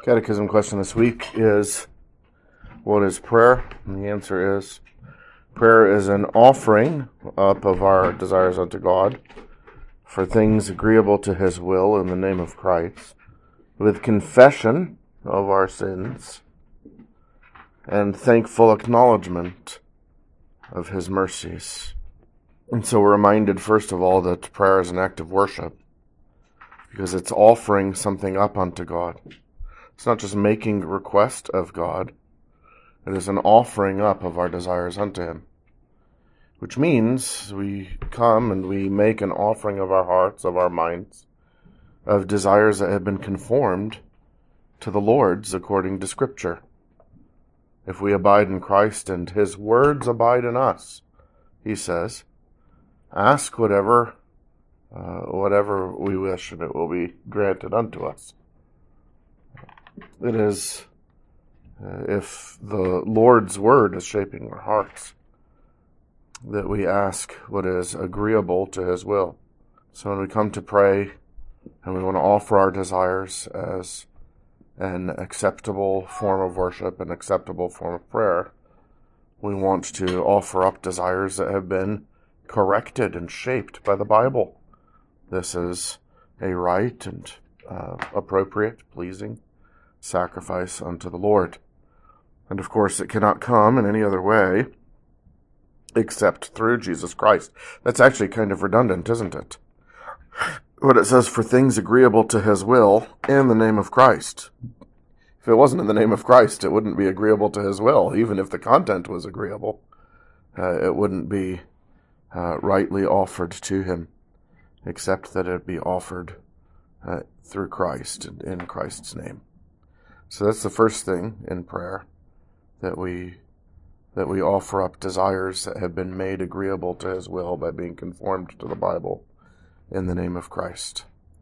Catechism question this week is, what is prayer? And the answer is, prayer is an offering up of our desires unto God for things agreeable to His will in the name of Christ, with confession of our sins and thankful acknowledgement of His mercies. And so we're reminded, first of all, that prayer is an act of worship, because it's offering something up unto God. It's not just making a request of God. It is an offering up of our desires unto Him, which means we come and we make an offering of our hearts, of our minds, of desires that have been conformed to the Lord's according to Scripture. If we abide in Christ and His words abide in us, He says, ask whatever we wish, and it will be granted unto us. It is, if the Lord's word is shaping our hearts, that we ask what is agreeable to His will. So when we come to pray and we want to offer our desires as an acceptable form of worship, an acceptable form of prayer, we want to offer up desires that have been corrected and shaped by the Bible. This is a right and appropriate, pleasing sacrifice unto the Lord. And of course, it cannot come in any other way except through Jesus Christ. That's actually kind of redundant, isn't it? What it says, for things agreeable to His will in the name of Christ. If it wasn't in the name of Christ, it wouldn't be agreeable to His will. Even if the content was agreeable, it wouldn't be rightly offered to Him, except that it be offered through Christ and in Christ's name. So that's the first thing in prayer, that we offer up desires that have been made agreeable to His will by being conformed to the Bible in the name of Christ.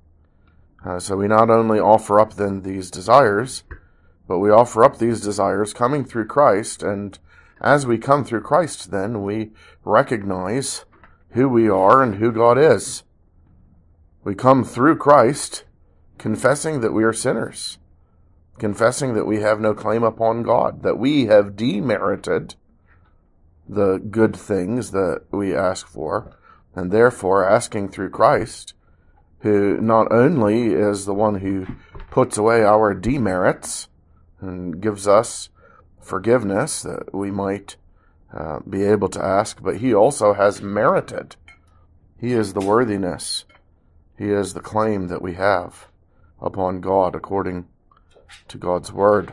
So we not only offer up then these desires, but we offer up these desires coming through Christ, and as we come through Christ, then we recognize who we are and who God is. We come through Christ confessing that we are sinners, confessing that we have no claim upon God, that we have demerited the good things that we ask for, and therefore asking through Christ, who not only is the one who puts away our demerits and gives us forgiveness that we might be able to ask, but He also has merited. He is the worthiness. He is the claim that we have upon God according to God's word.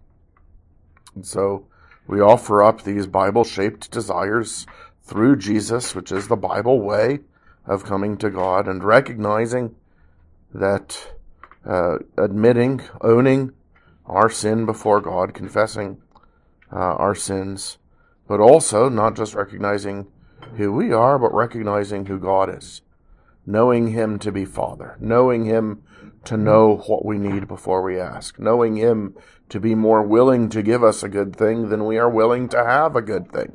And so we offer up these Bible-shaped desires through Jesus, which is the Bible way of coming to God, and recognizing that admitting, owning our sin before God, confessing our sins, but also not just recognizing who we are, but recognizing who God is, knowing Him to be Father, knowing Him to know what we need before we ask, knowing Him to be more willing to give us a good thing than we are willing to have a good thing,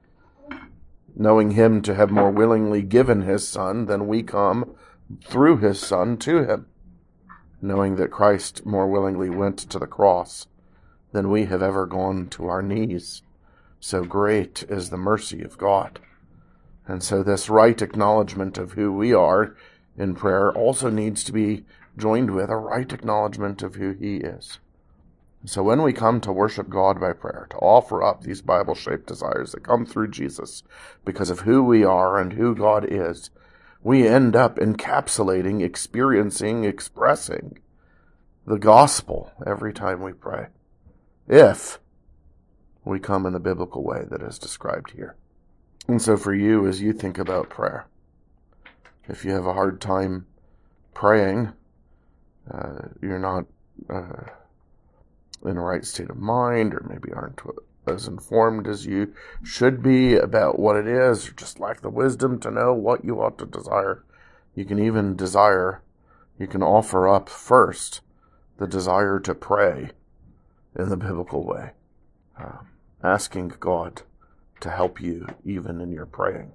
knowing Him to have more willingly given His Son than we come through His Son to Him, knowing that Christ more willingly went to the cross than we have ever gone to our knees. So great is the mercy of God. And so this right acknowledgement of who we are in prayer also needs to be joined with a right acknowledgement of who He is. So when we come to worship God by prayer, to offer up these Bible-shaped desires that come through Jesus because of who we are and who God is, we end up encapsulating, experiencing, expressing the gospel every time we pray, if we come in the biblical way that is described here. And so for you, as you think about prayer, if you have a hard time praying, you're not in a right state of mind, or maybe aren't as informed as you should be about what it is, or just lack the wisdom to know what you ought to desire, you can offer up first the desire to pray in the biblical way, asking God to help you even in your praying.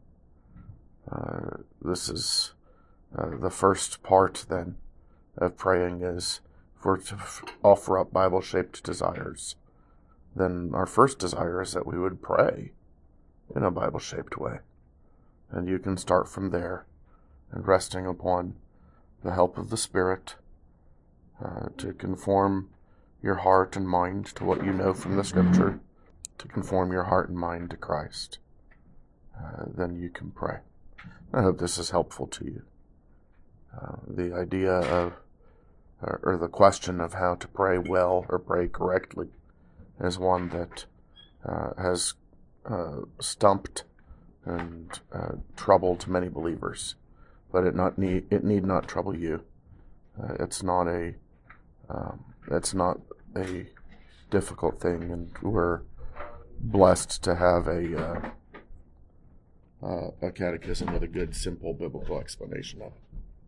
This is the first part then of praying, is if we're to offer up Bible-shaped desires, then our first desire is that we would pray in a Bible-shaped way. And you can start from there and resting upon the help of the Spirit to conform your heart and mind to what you know from the Scripture, to conform your heart and mind to Christ. Then you can pray. I hope this is helpful to you. The idea of, or the question of how to pray well or pray correctly is one that has stumped and troubled many believers, but it need not trouble you. It's not a difficult thing, and we're blessed to have a catechism with a good, simple biblical explanation of it.